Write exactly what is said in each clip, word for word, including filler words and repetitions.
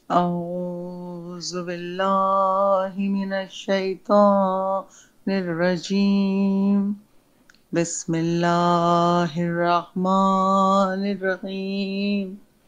أعوذ بالله من الشيطان الرجيم بسم الله الرحمن الرحيم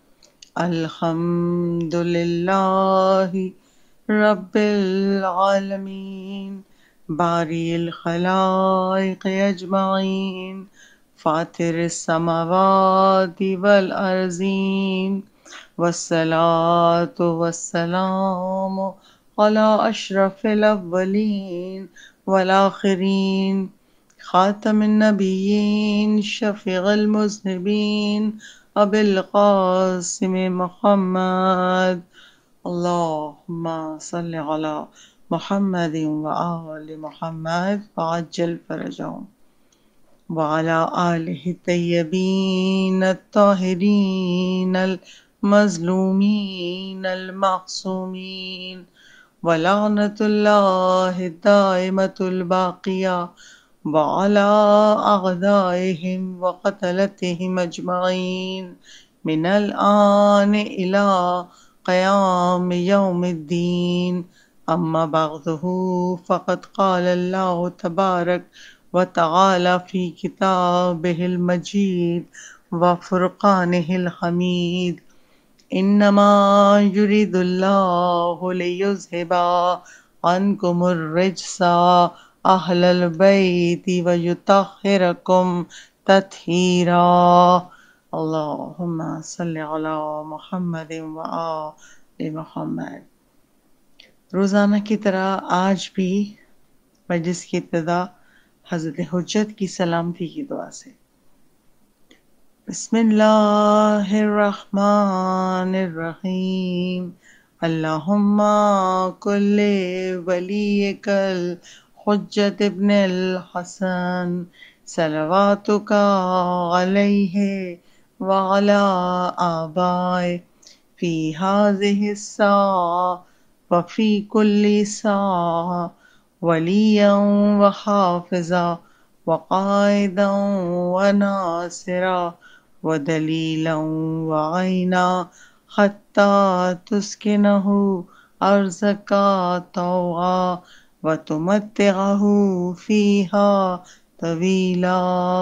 الحمد لله رب العالمين بارئ الخلائق أجمعين فاطر السماوات والأرضين والصلاة والسلام على أشرف الأولين والآخرين خاتم النبيين شفيع المذنبين أبي القاسم محمد اللهم صل على محمد وآل محمد وعجل فرجهم وعلى آله الطيبين الطاهرين المظلومين المعصومين ولعنة الله الدائمة الباقية وعلى أعدائهم وقتلتهم أجمعين من الآن إلى قيام يوم الدين أما بعده فقد قال الله تبارك وتعالى في كتابه المجيد وفرقانه الحميد إنما يريد الله ليذهب عنكم الرجس أهل البيت ويطهركم تطهيرا اللهم صل على محمد وآل محمد۔ روزانہ کی طرح آج بھی مجلس کی ابتدا حضرت حجت کی سلامتی کی دعا سے۔ بسم اللہ الرحمن الرحیم اللہم کل ولیک الحجت ابن الحسن صلواتک علیہ وعلی آبائہ فی ہذہ الساعہ وفی کل ساعہ ولییا وحافظا وقائدا وناصرا ودلیلا وعینا حتی تسکنہ ارضک طوعا وتمتعہ فیہا طویلا۔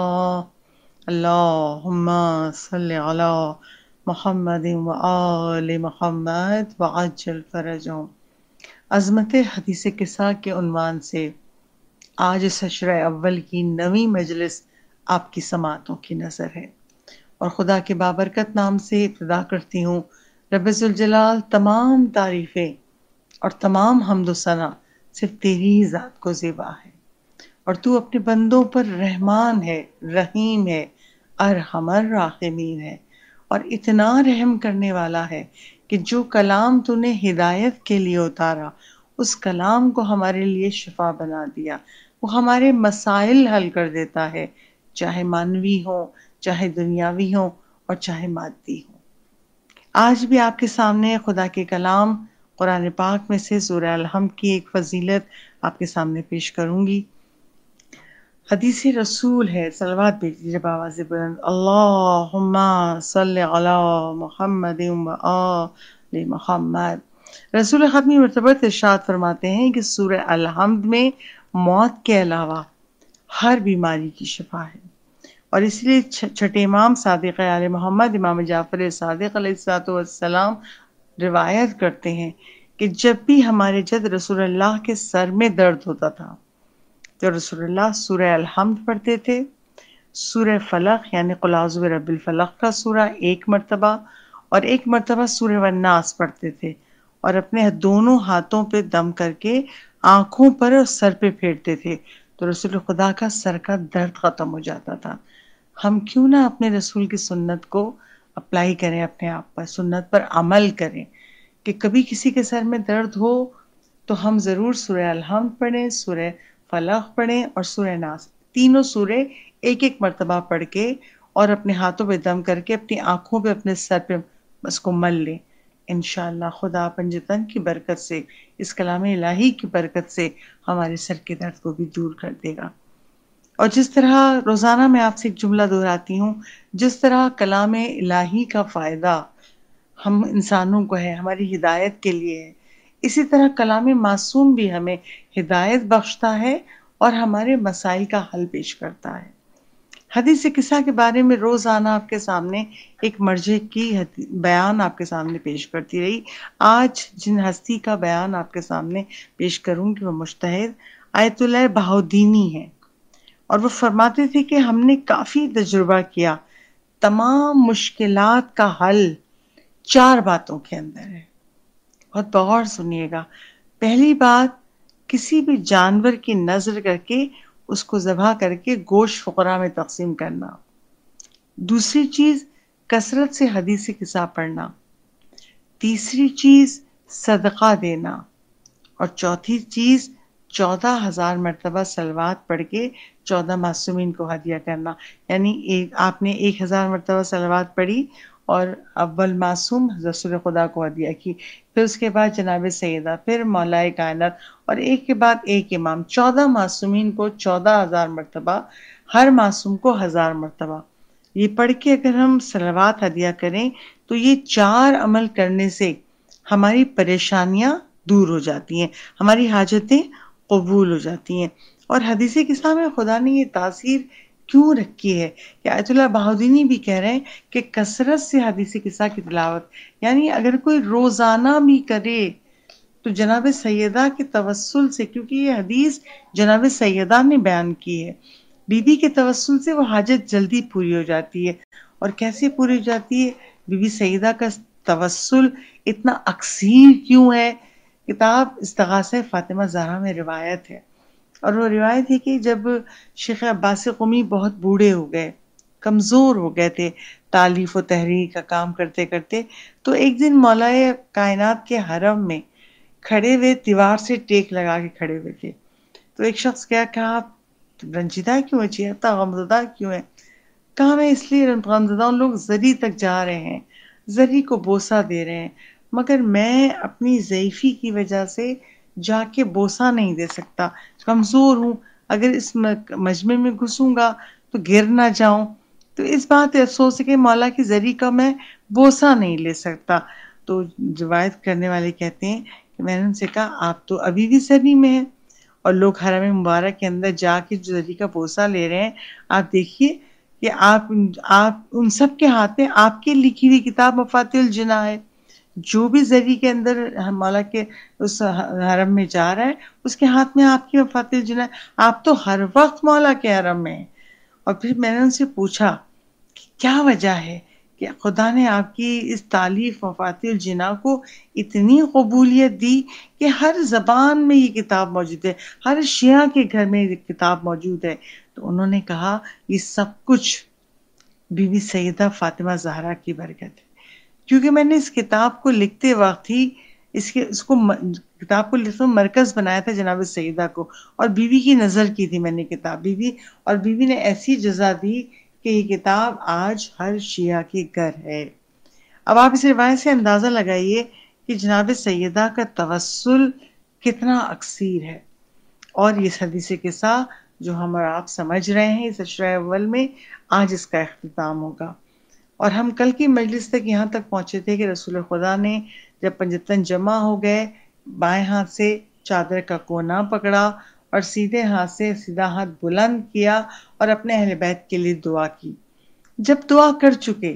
اللہم صل علی محمد وآل محمد وعجل فرجهم۔ عظمت حدیث قصہ کے عنوان سے آج اس عشرہ اول کی نویں مجلس آپ کی سماعتوں کی نظر ہے، اور خدا کے بابرکت نام سے ابتدا کرتی ہوں۔ رب ذوالجلال تمام تعریفیں اور تمام حمد و ثنا صرف تیری ہی ذات کو زیبا ہے، اور تو اپنے بندوں پر رحمان ہے، رحیم ہے، ارحم الراحمین ہے، اور اتنا رحم کرنے والا ہے کہ جو کلام تو نے ہدایت کے لیے اتارا اس کلام کو ہمارے لیے شفا بنا دیا، وہ ہمارے مسائل حل کر دیتا ہے، چاہے مانوی ہوں، چاہے دنیاوی ہوں، اور چاہے مادی ہوں۔ آج بھی آپ کے سامنے خدا کے کلام قرآن پاک میں سے سورہ الحمد کی ایک فضیلت آپ کے سامنے پیش کروں گی۔ حدیث رسول ہے، صلوات بھیجیے جب آواز بلند، اللہم صلی علی محمد وآل محمد۔ رسول ختمی مرتبہ ارشاد فرماتے ہیں کہ سورہ الحمد میں موت کے علاوہ ہر بیماری کی شفا ہے، اور اس لیے چھٹے امام صادق آل محمد امام جعفر صادق علیہ الصلوۃ والسلام روایت کرتے ہیں کہ جب بھی ہمارے جد رسول اللہ کے سر میں درد ہوتا تھا تو رسول اللہ سورہ الحمد پڑھتے تھے، سورہ فلق یعنی قل اعوذ برب الفلق کا سورہ ایک مرتبہ، اور ایک مرتبہ سورہ والناس پڑھتے تھے، اور اپنے دونوں ہاتھوں پہ دم کر کے آنکھوں پر اور سر پہ پھیرتے تھے تو رسول خدا کا سر کا درد ختم ہو جاتا تھا۔ ہم کیوں نہ اپنے رسول کی سنت کو اپلائی کریں، اپنے آپ پر سنت پر عمل کریں، کہ کبھی کسی کے سر میں درد ہو تو ہم ضرور سورہ الحمد پڑھیں، سورہ فلق پڑھیں اور سورہ ناس، تینوں سورے ایک ایک مرتبہ پڑھ کے اور اپنے ہاتھوں پہ دم کر کے اپنی آنکھوں پہ اپنے سر پہ اس کو مل لیں۔ انشاءاللہ خدا پنجتن کی برکت سے، اس کلام الہی کی برکت سے ہمارے سر کے درد کو بھی دور کر دے گا۔ اور جس طرح روزانہ میں آپ سے ایک جملہ دہراتی ہوں، جس طرح کلام الہی کا فائدہ ہم انسانوں کو ہے، ہماری ہدایت کے لیے ہے۔ اسی طرح کلام معصوم بھی ہمیں ہدایت بخشتا ہے اور ہمارے مسائل کا حل پیش کرتا ہے۔ حدیث قصہ کے بارے میں روزانہ آپ کے سامنے ایک مرجع کی بیان آپ کے سامنے پیش کرتی رہی۔ آج جن ہستی کا بیان آپ کے سامنے پیش کروں گی وہ مجتہد آیت اللہ بہاؤدینی ہے، اور وہ فرماتے تھے کہ ہم نے کافی تجربہ کیا، تمام مشکلات کا حل چار باتوں کے اندر ہے۔ بہت غور سنیے گا۔ پہلی بات، کسی بھی جانور کی نظر کر کے اس کو ذبح کر کے گوشت فقراء میں تقسیم کرنا۔ دوسری چیز، کثرت سے حدیث قصہ پڑھنا۔ تیسری چیز، صدقہ دینا۔ اور چوتھی چیز، چودہ ہزار مرتبہ صلوات پڑھ کے چودہ معصومین کو ہدیہ کرنا۔ یعنی ایک آپ نے ایک ہزار مرتبہ صلوات پڑھی اور اول معصوم رسول خدا کو ہدیہ کی، پھر اس کے بعد جناب سیدہ، پھر مولائے کائنات، اور ایک کے بعد ایک امام، چودہ معصومین کو چودہ ہزار مرتبہ، ہر معصوم کو ہزار مرتبہ۔ یہ پڑھ کے اگر ہم صلوات ہدیہ کریں تو یہ چار عمل کرنے سے ہماری پریشانیاں دور ہو جاتی ہیں، ہماری حاجتیں قبول ہو جاتی ہیں۔ اور حدیث قصہ میں خدا نے یہ تاثیر کیوں رکھی ہے کہ آیت اللہ بہاؤدینی بھی کہہ رہے ہیں کہ کثرت سے حدیث قصہ کی تلاوت، یعنی اگر کوئی روزانہ بھی کرے تو جناب سیدہ کے توسل سے، کیونکہ یہ حدیث جناب سیدہ نے بیان کی ہے، بی بی کے توسل سے وہ حاجت جلدی پوری ہو جاتی ہے۔ اور کیسے پوری ہو جاتی ہے؟ بی بی سیدہ کا توسل اتنا اکثیر کیوں ہے؟ کتاب استغاثہ فاطمہ زہرا میں روایت ہے، اور وہ روایت ہے کہ جب شیخ عباس قمی بہت بوڑھے ہو گئے، کمزور ہو گئے تھے تالیف و تحریر کا کام کرتے کرتے، تو ایک دن مولائے کائنات کے حرم میں کھڑے ہوئے دیوار سے ٹیک لگا کے کھڑے ہوئے تھے، تو ایک شخص کیا کہا، آپ رنجیدہ کیوں ہے، اتنا غمزدہ کیوں ہے؟ کہا میں اس لیے غمزدہ ہوں، لوگ زری تک جا رہے ہیں، زری کو بوسہ دے رہے ہیں، مگر میں اپنی ضعیفی کی وجہ سے جا کے بوسہ نہیں دے سکتا، کمزور ہوں، اگر اس مجمع میں گھسوں گا تو گر نہ جاؤں، تو اس بات افسوس ہے کہ مولا کی زری کا میں بوسہ نہیں لے سکتا۔ تو روایت کرنے والے کہتے ہیں کہ میں نے ان سے کہا آپ تو ابھی بھی زری میں ہیں، اور لوگ حرم مبارک کے اندر جا کے جو زری کا بوسہ لے رہے ہیں، آپ دیکھیے کہ آپ آپ ان سب کے ہاتھ میں آپ کی لکھی ہوئی کتاب مفاتیح الجناح ہے، جو بھی زری کے اندر مولا کے اس حرم میں جا رہا ہے اس کے ہاتھ میں آپ کی مفاتیح الجناح ہے، آپ تو ہر وقت مولا کے حرم میں ہیں۔ اور پھر میں نے ان سے پوچھا کہ کیا وجہ ہے کہ خدا نے آپ کی اس تالیف مفاتیح الجناح کو اتنی قبولیت دی کہ ہر زبان میں یہ کتاب موجود ہے، ہر شیعہ کے گھر میں یہ کتاب موجود ہے؟ تو انہوں نے کہا یہ سب کچھ بی بی سیدہ فاطمہ زہرا کی برکت ہے، کیونکہ میں نے اس کتاب کو لکھتے وقت ہی اس کے اس کو کتاب کو لکھتے مرکز بنایا تھا جناب سیدہ کو، اور بیوی بی کی نظر کی تھی میں نے کتاب، بیوی بی اور بیوی بی نے ایسی جزا دی کہ یہ کتاب آج ہر شیعہ کے گھر ہے۔ اب آپ اس روایت سے اندازہ لگائیے کہ جناب سیدہ کا توسل کتنا اکثیر ہے، اور یہ حدیث قصہ جو ہم اور آپ سمجھ رہے ہیں اس عشرہ اول میں، آج اس کا اختتام ہوگا۔ اور ہم کل کی مجلس تک یہاں تک پہنچے تھے کہ رسول خدا نے جب پنجتن جمع ہو گئے، بائیں ہاتھ سے چادر کا کونا پکڑا اور سیدھے ہاتھ سے سیدھا ہاتھ بلند کیا اور اپنے اہل بیت کے لیے دعا کی۔ جب دعا کر چکے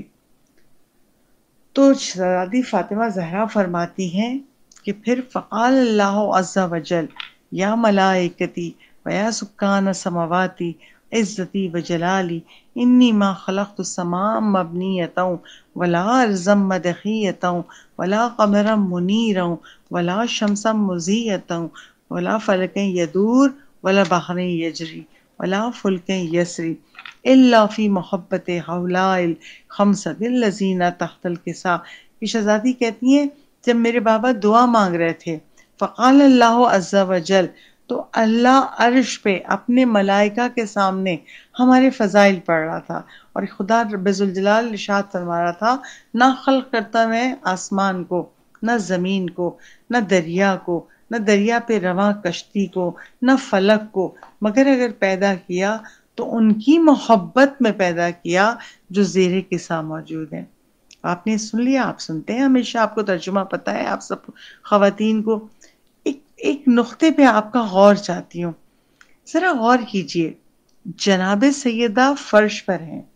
تو شہزادی فاطمہ زہرا فرماتی ہیں کہ پھر فقال اللہ عز وجل یا ملائکتی و یا سکان سماواتی عزتی و جلالی انی ما خلقت السماء مبنیتا ولا ارضا مدخیتا ولا قمرا منیرا ولا شمسا مضیئتا ولا فلکا یدور ولا بحر یجری ولا فلک یسری الا فی محبت ہؤلاء الخمسۃ الذین تحت الکساء۔ کہ شہزادی کہتی ہیں جب میرے بابا دعا مانگ رہے تھے، فقال اللہ عز وجل، تو اللہ عرش پہ اپنے ملائکہ کے سامنے ہمارے فضائل پڑھ رہا تھا، اور خدا رب ذوالجلال ارشاد فرما رہا تھا نہ خلق کرتا میں آسمان کو، نہ زمین کو، نہ دریا کو، نہ دریا پہ رواں کشتی کو، نہ فلک کو، مگر اگر پیدا کیا تو ان کی محبت میں پیدا کیا جو زیر قصہ موجود ہیں۔ آپ نے سن لیا، آپ سنتے ہیں ہمیشہ، آپ کو ترجمہ پتہ ہے آپ سب خواتین کو. ایک ایک نقطے پہ آپ کا غور چاہتی ہوں، ذرا غور کیجئے. جناب سیدہ فرش پر ہیں،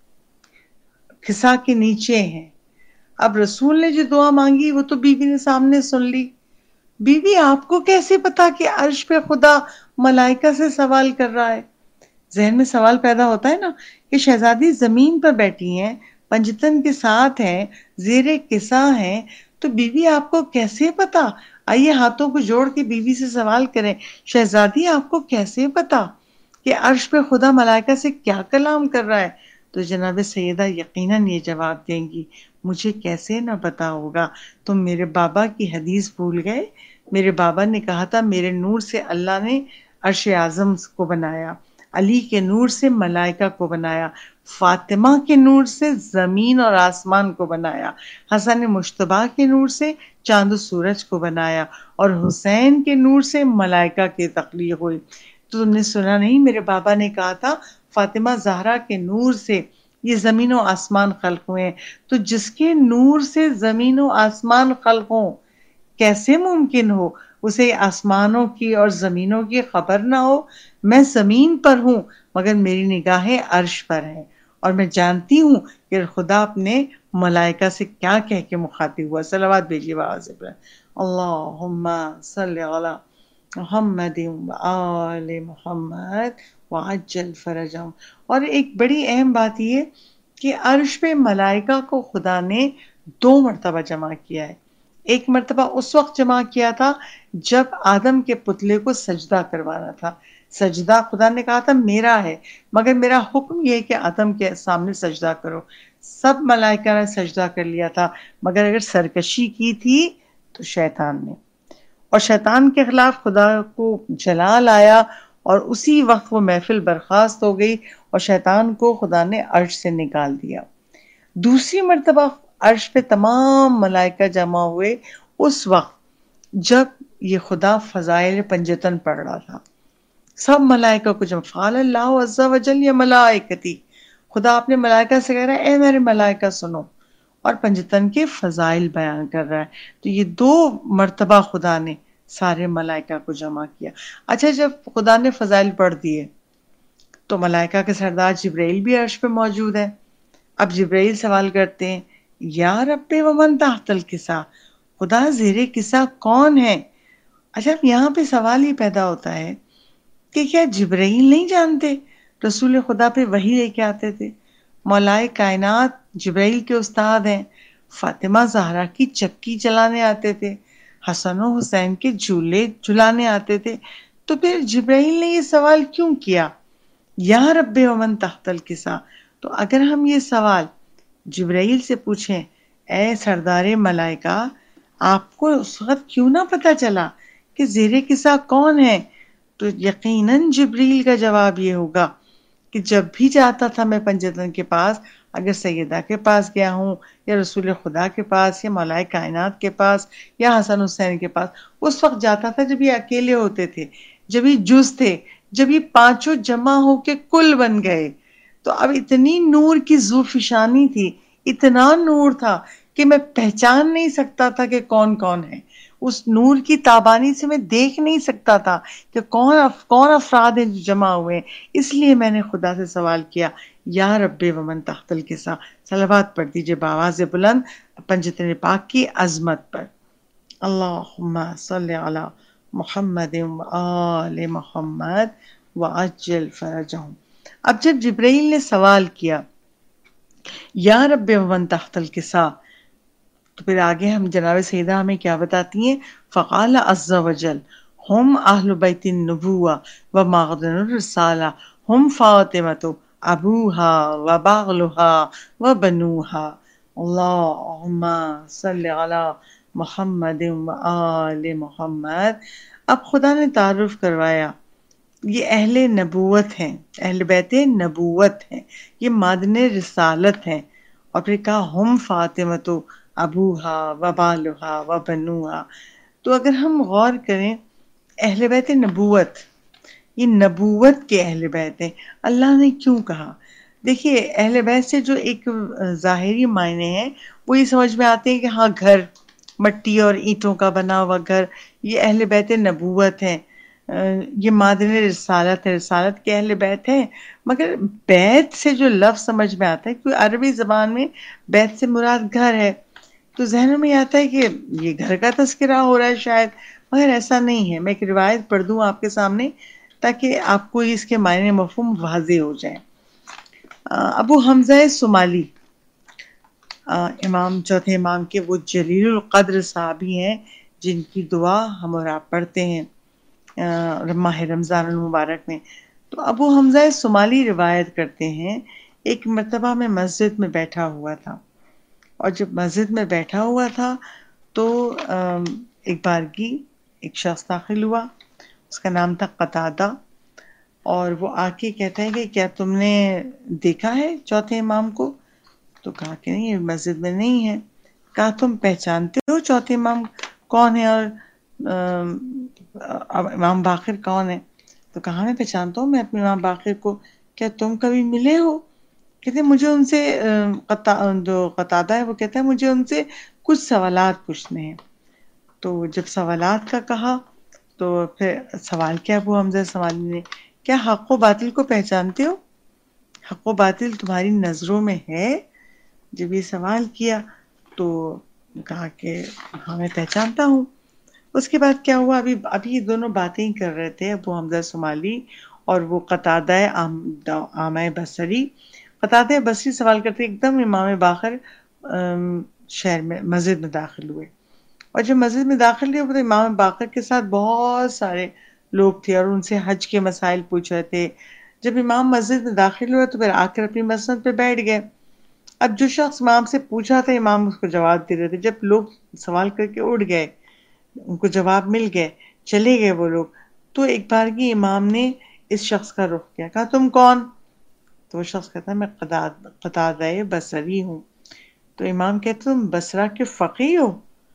کھسا کے نیچے ہیں. اب رسول نے جو دعا مانگی وہ تو بیوی نے سامنے سن لی. بیوی آپ کو کیسے پتا کہ عرش پہ خدا ملائکہ سے سوال کر رہا ہے؟ ذہن میں سوال پیدا ہوتا ہے نا کہ شہزادی زمین پر بیٹھی ہیں، پنجتن کے ساتھ ہیں، زیر کسا ہیں، تو بیوی آپ کو کیسے پتا؟ آئیے ہاتھوں کو جوڑ کے بیوی سے سوال کریں، شہزادی آپ کو کیسے پتا کہ عرش پہ خدا ملائکہ سے کیا کلام کر رہا ہے؟ تو جناب سیدہ یقیناً یہ جواب دیں گی، مجھے کیسے نہ پتا ہوگا، تم میرے بابا کی حدیث بھول گئے؟ میرے بابا نے کہا تھا میرے نور سے اللہ نے عرش اعظم کو بنایا، علی کے نور سے ملائکہ کو بنایا، فاطمہ کے نور سے زمین اور آسمان کو بنایا، حسن مشتبہ کے نور سے چاند و سورج کو بنایا، اور حسین کے نور سے ملائکہ کی تخلیق ہوئی. تو تم نے سنا نہیں میرے بابا نے کہا تھا فاطمہ زہرا کے نور سے یہ زمین و آسمان خلق ہوئے ہیں. تو جس کے نور سے زمین و آسمان خلق ہوں، کیسے ممکن ہو اسے آسمانوں کی اور زمینوں کی خبر نہ ہو؟ میں زمین پر ہوں مگر میری نگاہیں عرش پر ہیں، اور میں جانتی ہوں کہ خدا اپنے ملائکہ سے کیا کہہ کے مخاطب ہوا. صلوات بھیجیے آواز پر. اللہم صلی علی محمد وآل محمد وعجل فرجہم. اور ایک بڑی اہم بات یہ کہ عرش پہ ملائکہ کو خدا نے دو مرتبہ جمع کیا ہے. ایک مرتبہ اس وقت جمع کیا تھا جب آدم کے پتلے کو سجدہ کروانا تھا. سجدہ خدا نے کہا تھا میرا ہے، مگر میرا حکم یہ ہے کہ آدم کے سامنے سجدہ کرو. سب ملائکہ نے سجدہ کر لیا تھا، مگر اگر سرکشی کی تھی تو شیطان نے، اور شیطان کے خلاف خدا کو جلال آیا، اور اسی وقت وہ محفل برخاست ہو گئی اور شیطان کو خدا نے عرش سے نکال دیا. دوسری مرتبہ عرش پہ تمام ملائکہ جمع ہوئے اس وقت جب یہ خدا فضائل پنجتن پڑھ رہا تھا. سب ملائکہ کو جمع، فعل اللہ عز و جل یا ملائکتی، خدا اپنے ملائکہ سے کہہ رہا ہے اے میرے ملائکہ سنو، اور پنجتن کے فضائل بیان کر رہا ہے. تو یہ دو مرتبہ خدا نے سارے ملائکہ کو جمع کیا. اچھا جب خدا نے فضائل پڑھ دیے تو ملائکہ کے سردار جبرائیل بھی عرش پہ موجود ہے. اب جبرائیل سوال کرتے ہیں یا رب ومن تحت الکسا، خدا زیر کسا کون ہے؟ اچھا اب یہاں پہ سوال ہی پیدا ہوتا ہے کہ کیا جبرائیل نہیں جانتے؟ رسول خدا پہ وحی لے کے آتے تھے، مولائے کائنات جبرائیل کے استاد ہیں، فاطمہ زہرا کی چکی چلانے آتے تھے، حسن و حسین کے جھولے جھلانے آتے تھے. تو پھر جبرائیل نے یہ سوال کیوں کیا یا رب ومن تحت الکسا؟ تو اگر ہم یہ سوال جبرائیل سے پوچھیں اے سردار ملائکہ آپ کو اس وقت کیوں نہ پتا چلا کہ زیر کسا کون ہے، تو یقیناً جبریل کا جواب یہ ہوگا کہ جب بھی جاتا تھا میں پنجتن کے پاس، اگر سیدہ کے پاس گیا ہوں یا رسول خدا کے پاس یا مولائے کائنات کے پاس یا حسن حسین کے پاس، اس وقت جاتا تھا جب یہ اکیلے ہوتے تھے، جب یہ جز تھے، جب یہ پانچوں جمع ہو کے کل بن گئے. تو اب اتنی نور کی ذوفشانی تھی، اتنا نور تھا کہ میں پہچان نہیں سکتا تھا کہ کون کون ہے. اس نور کی تابانی سے میں دیکھ نہیں سکتا تھا کہ کون اف کون افراد ہیں جو جمع ہوئے ہیں. اس لیے میں نے خدا سے سوال کیا یا رب ومن تحت الکسا. صلوات پڑھ دیجئے بآواز بلند پنجتن پاک کی عظمت پر. اللہم صلی علی محمد وآل محمد وعجل فرجہم. اب جب جبرائیل نے سوال کیا یا رب ومن تحت الکسا، تو پھر آگے ہم جناب سیدہ ہمیں کیا بتاتی ہیں؟ فقال عز وجل ہم اہل بیت النبوہ و معدن الرسالہ ہم فاطمۃ ابوہا و باغلہا و بنوہا. اللہم صلی علی محمد و آل محمد. اب خدا نے تعارف کروایا یہ اہل نبوت ہیں، اہل بیت نبوت ہیں، یہ معدن رسالت ہیں، اور پھر کہا ہم فاطمۃ ابوہا و بالہا و بنوہا. تو اگر ہم غور کریں اہل بیت نبوت، یہ نبوت کے اہل بیت ہیں. اللہ نے کیوں کہا؟ دیکھیے اہل بیت سے جو ایک ظاہری معنی ہیں وہ یہ سمجھ میں آتے ہیں کہ ہاں گھر مٹی اور اینٹوں کا بنا ہوا گھر، یہ اہل بیت نبوت ہیں، یہ مادن رسالت ہے، رسالت کے اہل بیت ہیں۔ مگر بیت سے جو لفظ سمجھ میں آتا ہے، کیونکہ عربی زبان میں بیت سے مراد گھر ہے، تو ذہنوں میں آتا ہے کہ یہ گھر کا تذکرہ ہو رہا ہے شاید، مگر ایسا نہیں ہے۔ میں ایک روایت پڑھ دوں آپ کے سامنے تاکہ آپ کو اس کے معنی مفہوم واضح ہو جائے۔ ابو حمزہ صومالی امام چوتھے امام کے وہ جلیل القدر صحابی ہیں جن کی دعا ہم اور آپ پڑھتے ہیں ماہ رمضان المبارک میں۔ تو ابو حمزہ صومالی روایت کرتے ہیں ایک مرتبہ میں مسجد میں بیٹھا ہوا تھا، اور جب مسجد میں بیٹھا ہوا تھا تو ایک بارگی ایک شخص داخل ہوا، اس کا نام تھا قتادہ، اور وہ آ کے کہتا ہے کہ کیا تم نے دیکھا ہے چوتھے امام کو؟ تو کہا کہ نہیں، یہ مسجد میں نہیں ہے۔ کہا تم پہچانتے ہو چوتھے امام کون ہے اور امام باقر کون ہے؟ تو کہا میں پہچانتا ہوں میں اپنے امام باقر کو۔ کیا تم کبھی ملے ہو؟ کہتے مجھے ان سے جو قتادہ ہے وہ کہتا ہے مجھے ان سے کچھ سوالات پوچھنے ہیں۔ تو جب سوالات کا کہا تو پھر سوال کیا ابو حمزہ صومالی نے، کیا حق و باطل کو پہچانتے ہو؟ حق و باطل تمہاری نظروں میں ہے؟ جب یہ سوال کیا تو کہا کہ ہاں میں پہچانتا ہوں۔ اس کے بعد کیا ہوا، ابھی ابھی یہ دونوں باتیں ہی کر رہے تھے ابو حمزہ صومالی اور وہ قتادہ عامہ بصری۔ قتادہ بصری سوال کرتے ایک دم امام باقر شہر میں مسجد میں داخل ہوئے، اور جب مسجد میں داخل ہوئے تو امام باقر کے ساتھ بہت سارے لوگ تھے اور ان سے حج کے مسائل پوچھ رہے تھے۔ جب امام مسجد میں داخل ہوئے تو پھر آ کر اپنی مسند پہ بیٹھ گئے۔ اب جو شخص امام سے پوچھا تھا امام اس کو جواب دے رہے تھے۔ جب لوگ سوال کر کے اٹھ گئے، ان کو جواب مل گئے، چلے گئے وہ لوگ، تو ایک بار کی امام نے اس شخص کا رخ کیا، کہا تم کون؟ تو وہ شخص کہتا ہے میں قتادہ بصری ہوں۔ تو امام کہتے تم بصرہ کے فقیہ ہو؟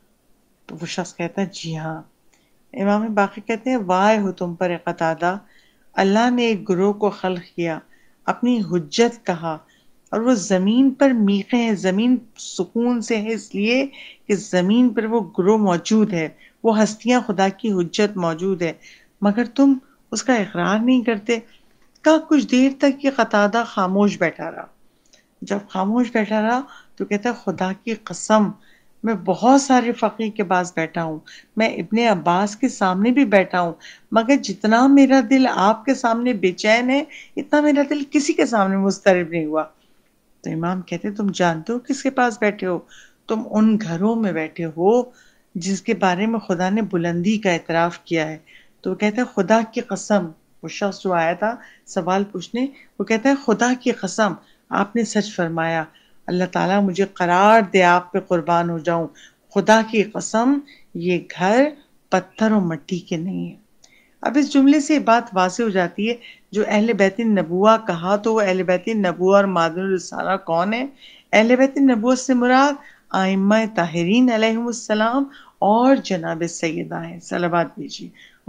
تو وہ شخص کہتا ہے جی ہاں۔ امام باقر کہتے ہیں واہ ہو تم پر قتادہ، اللہ نے ایک گروہ کو خلق کیا، اپنی حجت کہا، اور وہ زمین پر میقے ہیں، زمین سکون سے ہے اس لیے کہ زمین پر وہ گروہ موجود ہے، وہ ہستیاں خدا کی حجت موجود ہے، مگر تم اس کا اقرار نہیں کرتے۔ کہا کچھ دیر تک یہ قتادہ خاموش بیٹھا رہا۔ جب خاموش بیٹھا رہا تو کہتا ہے خدا کی قسم میں بہت سارے فقیہ کے پاس بیٹھا ہوں، میں ابن عباس کے سامنے بھی بیٹھا ہوں، مگر جتنا میرا دل آپ کے سامنے بے چین ہے اتنا میرا دل کسی کے سامنے مضطرب نہیں ہوا۔ تو امام کہتے تم جانتے ہو کس کے پاس بیٹھے ہو؟ تم ان گھروں میں بیٹھے ہو جس کے بارے میں خدا نے بلندی کا اعتراف کیا ہے۔ تو وہ کہتا ہے خدا کی قسم، وہ شخص جو آیا تھا سوال پوچھنے وہ کہتا ہے خدا کی قسم آپ نے سچ فرمایا، اللہ تعالیٰ مجھے قرار دے آپ پہ قربان ہو جاؤں، خدا کی قسم یہ گھر پتھر و مٹی کے نہیں ہے۔ اب اس جملے سے بات واضح ہو جاتی ہے جو اہل بیت النبوہ کہا تو وہ اہل بیت النبوہ اور مادن الرسالہ کون ہے؟ اہل بیت النبوہ سے مراد ائمہ طاہرین علیہم السلام اور جناب سیدہ ہیں۔ صلوات بھیجیے،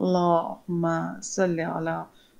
اللہم صلی علی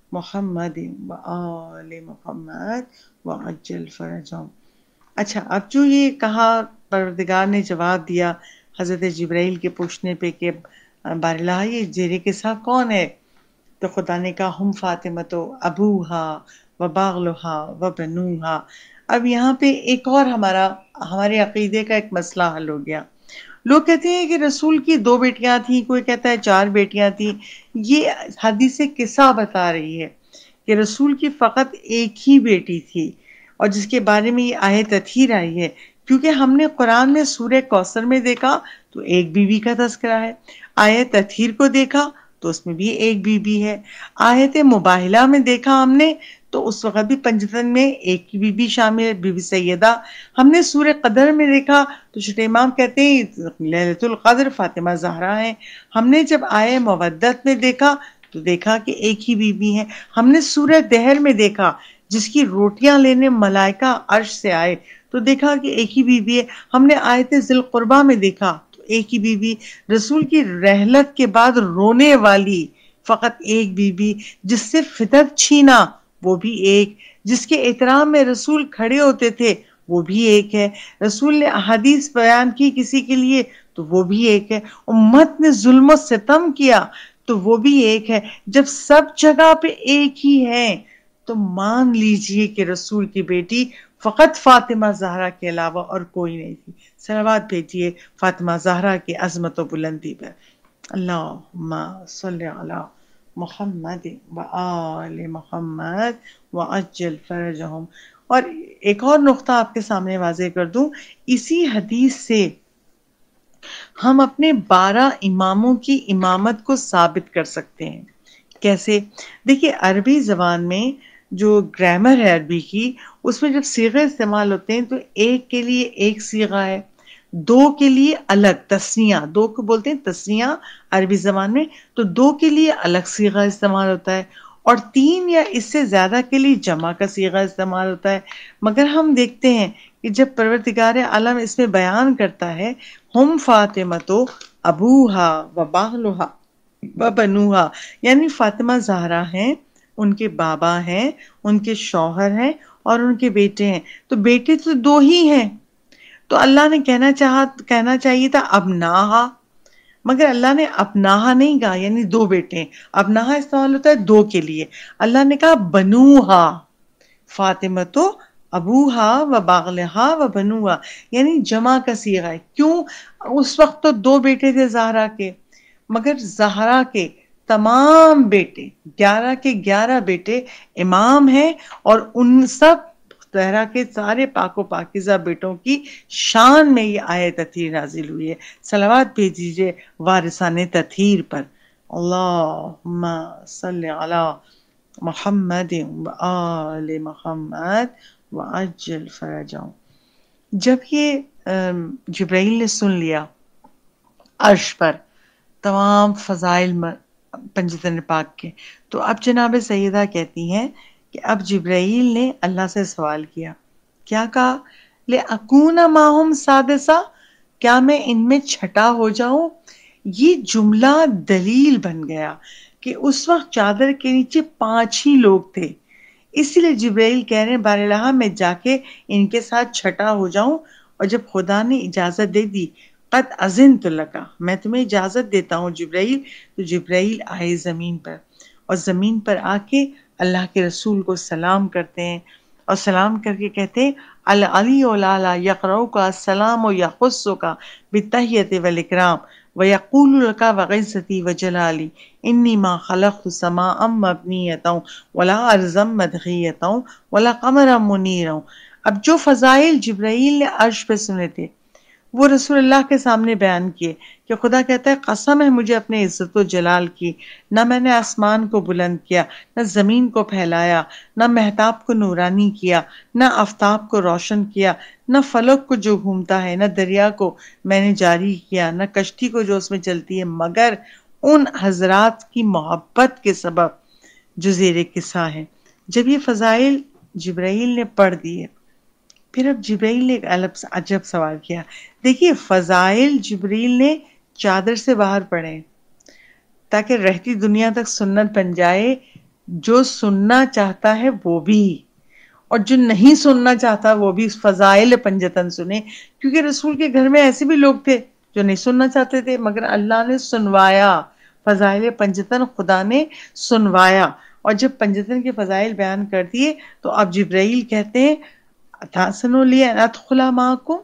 محمد و آل محمد وعجل فرجہم۔ اچھا، اب جو یہ کہا پروردگار نے جواب دیا حضرت جبرائیل کے پوچھنے پہ کہ بار اللہ یہ زیر کسا کون ہے؟ تو خدا نے کہا ہم فاطمہ تو ابوہا و باغلہا و بنوہا۔ اب یہاں پہ ایک اور ہمارا ہمارے عقیدے کا ایک مسئلہ حل ہو گیا۔ لوگ کہتے ہیں کہ رسول کی دو بیٹیاں تھیں، کوئی کہتا ہے چار بیٹیاں تھیں۔ یہ حدیث قصہ بتا رہی ہے کہ رسول کی فقط ایک ہی بیٹی تھی، اور جس کے بارے میں یہ آیت تطہیر آئی ہے، کیونکہ ہم نے قرآن میں سورہ کوثر میں دیکھا تو ایک بیوی کا تذکرہ ہے، آیت تطہیر کو دیکھا تو اس میں بھی ایک بی بی ہے، آیت مباہلہ میں دیکھا ہم نے تو اس وقت بھی پنجتن میں ایک کی بی بی شامل ہے، بی بی سیدہ۔ ہم نے سورہ قدر میں دیکھا تو چھٹے امام کہتے ہیں لیلۃ القدر فاطمہ زہرا ہیں۔ ہم نے جب آیہ مودت میں دیکھا تو دیکھا کہ ایک ہی بی بی ہے۔ ہم نے سورہ دہر میں دیکھا جس کی روٹیاں لینے ملائکہ عرش سے آئے تو دیکھا کہ ایک ہی بی بی ہے۔ ہم نے آیت ذی القربہ میں دیکھا ایک ہی بی بی۔ رسول کی رحلت کے بعد رونے والی فقط ایک بی بی جس سے فطرت چھینا وہ بھی ایک، جس کے احترام میں رسول کھڑے ہوتے تھے وہ بھی ایک ہے، رسول نے احادیث بیان کی کسی کے لیے تو وہ بھی ایک ہے، امت نے ظلم و ستم کیا تو وہ بھی ایک ہے۔ جب سب جگہ پہ ایک ہی ہے تو مان لیجئے کہ رسول کی بیٹی فقط فاطمہ زہرا کے علاوہ اور کوئی نہیں تھی۔ صلوات بھیجیے فاطمہ زہرا کی عظمت و بلندی پر۔ اللہم صلی علی محمد و آل محمد وعجل فرجہم۔ اور ایک اور نقطہ آپ کے سامنے واضح کر دوں، اسی حدیث سے ہم اپنے بارہ اماموں کی امامت کو ثابت کر سکتے ہیں۔ کیسے؟ دیکھیے عربی زبان میں جو گرامر ہے عربی کی، اس میں جب صیغے استعمال ہوتے ہیں تو ایک کے لیے ایک صیغہ ہے، دو کے لیے الگ تثنیہ، دو کو بولتے ہیں تثنیہ عربی زبان میں، تو دو کے لیے الگ صیغہ استعمال ہوتا ہے، اور تین یا اس سے زیادہ کے لیے جمع کا صیغہ استعمال ہوتا ہے۔ مگر ہم دیکھتے ہیں کہ جب پروردگار عالم اس میں بیان کرتا ہے ہم فاطمہ ابوہا و باہلہا و بنوہا، یعنی فاطمہ زہرا ہیں، ان کے بابا ہیں، ان کے شوہر ہیں اور ان کے بیٹے ہیں، تو بیٹے تو دو ہی ہیں، تو اللہ نے کہنا چاہا کہنا چاہیے تھا ابناہا، مگر اللہ نے ابناہا نہیں کہا، یعنی دو بیٹے ہیں۔ ابناہا استعمال ہوتا ہے دو کے لیے، اللہ نے کہا بنوہا، فاطمہ تو ابوہا و باغلہا و بنوہا، یعنی جمع کا صیغہ ہے۔ کیوں؟ اس وقت تو دو بیٹے تھے زہرا کے، مگر زہرا کے تمام بیٹے، گیارہ کے گیارہ بیٹے امام ہیں، اور ان سب زہرا کے سارے پاک و پاکیزہ بیٹوں کی شان میں یہ آیت تطہیر نازل ہوئی ہے۔ صلوات بھیج دیجیے وارثان تطہیر پر۔ اللہم صلی علی محمد و آل محمد وعجل فرجہم۔ جب یہ جبرائیل نے سن لیا عرش پر تمام فضائل پنجتن پاک کے، تو اب جناب سیدہ کہتی ہیں کہ اب جبرائیل نے اللہ سے سوال کیا، کیا کہا؟ لِأَكُونَ مَعَهُمْ سَادِسًا، کیا میں ان میں چھٹا ہو جاؤں؟ یہ جملہ دلیل بن گیا کہ اس وقت چادر کے نیچے پانچ ہی لوگ تھے، اسی لیے جبرائیل کہہ رہے ہیں بار الہ میں جا کے ان کے ساتھ چھٹا ہو جاؤں، اور جب خدا نے اجازت دے دی قد اذنت لک، میں تمہیں اجازت دیتا ہوں جبرائیل، تو جبرائیل آئے زمین پر، اور زمین پر آ کے اللہ کے رسول کو سلام کرتے ہیں، اور سلام کر کے کہتے ہیں العلی الاعلی یقرؤک السلام یخصک بالتحیۃ والاکرام ویقول لک وعزتی وجلالی انی ما خلقت سماء مبنیۃ ولا ارضا مدحیۃ ولا قمرا منیرا۔ اب جو فضائل جبرائیل نے عرش پہ سنے تھے وہ رسول اللہ کے سامنے بیان کیے کہ خدا کہتا ہے قسم ہے مجھے اپنے عزت و جلال کی، نہ میں نے آسمان کو بلند کیا، نہ زمین کو پھیلایا، نہ مہتاب کو نورانی کیا، نہ آفتاب کو روشن کیا، نہ فلک کو جو گھومتا ہے، نہ دریا کو میں نے جاری کیا، نہ کشتی کو جو اس میں چلتی ہے، مگر ان حضرات کی محبت کے سبب جو زیر قصہ ہیں۔ جب یہ فضائل جبرائیل نے پڑھ دیے، پھر اب جبرائیل نے ایک عجب سوال کیا۔ دیکھیے فضائل جبرائیل نے چادر سے باہر پڑھے تاکہ رہتی دنیا تک سنت بن جائے، جو سننا چاہتا ہے وہ بھی، اور جو نہیں سننا چاہتا وہ بھی فضائل پنجتن سنے، کیونکہ رسول کے گھر میں ایسے بھی لوگ تھے جو نہیں سننا چاہتے تھے، مگر اللہ نے سنوایا، فضائل پنجتن خدا نے سنوایا، اور جب پنجتن کے فضائل بیان کر دیے تو اب جبرائیل کہتے ہیں تحسنوا لی ان ادخل معکم،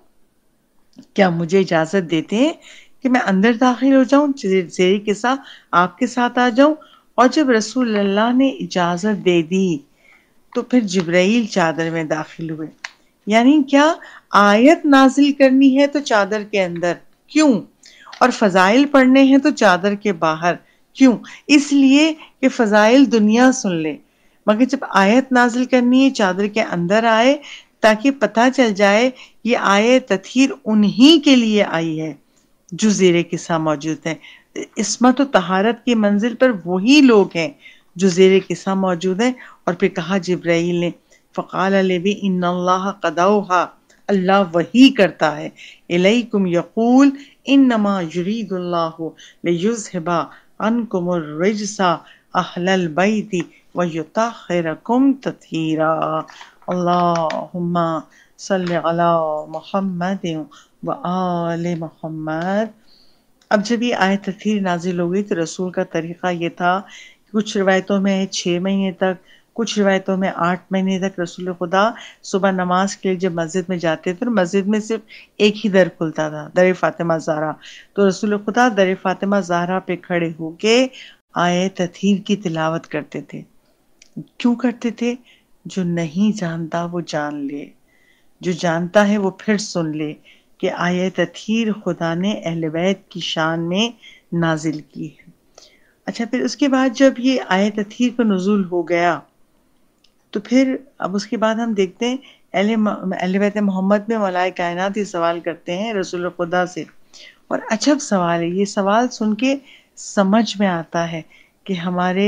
کیا مجھے اجازت دیتے ہیں کہ میں اندر داخل ہو جاؤں، زیر قصہ آپ کے ساتھ آ جاؤں؟ اور جب رسول اللہ نے اجازت دے دی تو پھر جبرائیل چادر میں داخل ہوئے۔ یعنی کیا آیت نازل کرنی ہے تو چادر کے اندر، کیوں؟ اور فضائل پڑھنے ہیں تو چادر کے باہر، کیوں؟ اس لیے کہ فضائل دنیا سن لے، مگر جب آیت نازل کرنی ہے چادر کے اندر آئے تاکہ پتہ چل جائے یہ آیت تطہیر انہی کے لیے آئی ہے جو زیر قصہ موجود ہیں۔ عصمت و طہارت کی منزل پر وہی لوگ ہیں جو زیر قصہ موجود ہیں۔ اور پھر کہا جبرائیل نے فقال لبی ان اللہ قد اوحی، اللہ وحی کرتا ہے، الیکم یقول انما یرید اللہ لیذھب عنکم الرجس اہل البیت وَيُطَهِّرَكُمْ تَطْهِيرًا۔ اللہم صلی علی محمد وآل محمد۔ اب جب یہ آیت تطہیر نازل ہو گئی تو رسول کا طریقہ یہ تھا کہ کچھ روایتوں میں چھ مہینے تک، کچھ روایتوں میں آٹھ مہینے تک رسول خدا صبح نماز کے لیے جب مسجد میں جاتے تھے، مسجد میں صرف ایک ہی در کھلتا تھا، در فاطمہ زہرا، تو رسول خدا در فاطمہ زہرا پہ کھڑے ہو کے آیت تطہیر کی تلاوت کرتے تھے۔ کیوں کرتے تھے؟ جو نہیں جانتا وہ جان لے، جو جانتا ہے وہ پھر سن لے کہ آیت تطہیر خدا نے اہل بیت کی شان میں نازل کی ہے۔ اچھا، پھر اس کے بعد جب یہ آیت تطہیر کا نزول ہو گیا تو پھر اب اس کے بعد ہم دیکھتے ہیں اہل اہل بیت محمد میں ملائکہ کائنات یہ سوال کرتے ہیں رسول خدا سے، اور عجب سوال ہے یہ، سوال سن کے سمجھ میں آتا ہے کہ ہمارے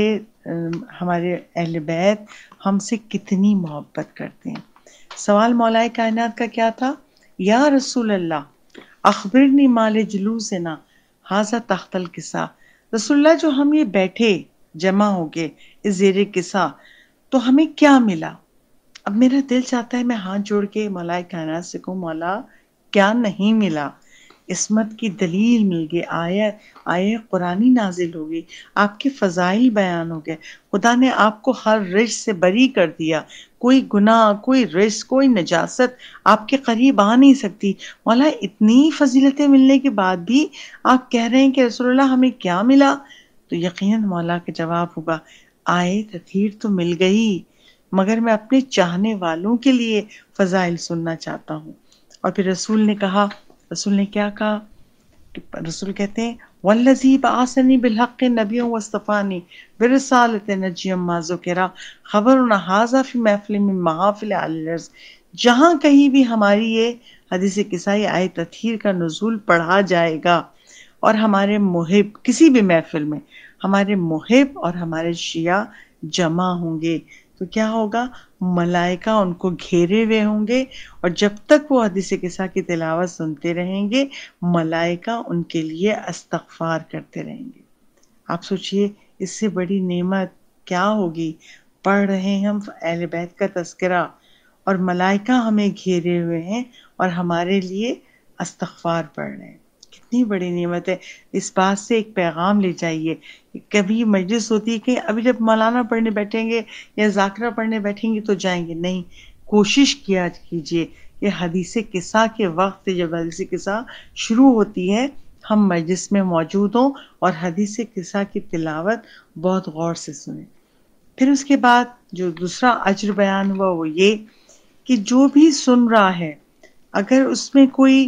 ہمارے اہل بیت ہم سے کتنی محبت کرتے ہیں۔ سوال مولا کائنات کا کیا تھا؟ یا رسول اللہ اخبرنی مال جلوسنا ھذا تحت الکساء، رسول اللہ جو ہم یہ بیٹھے جمع ہو گئے اس زیر کساء تو ہمیں کیا ملا؟ اب میرا دل چاہتا ہے میں ہاتھ جوڑ کے مولا کائنات سے کہوں مولا کیا نہیں ملا؟ عصمت کی دلیل مل گئی، آیہ آیہ قرآنی نازل ہو گئی، آپ کے فضائل بیان ہو گئے، خدا نے آپ کو ہر رجس سے بری کر دیا، کوئی گناہ، کوئی رجس، کوئی نجاست آپ کے قریب آ نہیں سکتی۔ مولا اتنی فضیلتیں ملنے کے بعد بھی آپ کہہ رہے ہیں کہ رسول اللہ ہمیں کیا ملا؟ تو یقیناً مولا کا جواب ہوگا آیت تطہیر تو مل گئی، مگر میں اپنے چاہنے والوں کے لیے فضائل سننا چاہتا ہوں۔ اور پھر رسول نے کہا، رسول نے کیا کہا؟ رسول کہتے ہیں والذی بعثنی بالحق نبیا واصطفانی برسالۃ نجیا ما ذکر خبرنا ھذا فی محفل من محافل اہل الارض۔ جہاں کہیں بھی ہماری یہ حدیث قصہ آیت تطہیر کا نزول پڑھا جائے گا اور ہمارے محب کسی بھی محفل میں ہمارے محب اور ہمارے شیعہ جمع ہوں گے تو کیا ہوگا؟ ملائکہ ان کو گھیرے ہوئے ہوں گے، اور جب تک وہ حدیث قصہ کی تلاوت سنتے رہیں گے ملائکہ ان کے لیے استغفار کرتے رہیں گے۔ آپ سوچئے اس سے بڑی نعمت کیا ہوگی؟ پڑھ رہے ہیں ہم اہل بیت کا تذکرہ اور ملائکہ ہمیں گھیرے ہوئے ہیں اور ہمارے لیے استغفار پڑھ رہے ہیں، کتنی بڑی نعمت ہے۔ اس بات سے ایک پیغام لے جائیے، کبھی مجلس ہوتی ہے کہ ابھی جب مولانا پڑھنے بیٹھیں گے یا ذاکرہ پڑھنے بیٹھیں گے تو جائیں گے، نہیں، کوشش کیا کیجیے کہ حدیث قصہ کے وقت جب حدیث قصہ شروع ہوتی ہے ہم مجلس میں موجود ہوں اور حدیث قصہ کی تلاوت بہت غور سے سنیں۔ پھر اس کے بعد جو دوسرا اجر بیان ہوا وہ یہ کہ جو بھی سن رہا ہے اگر اس میں کوئی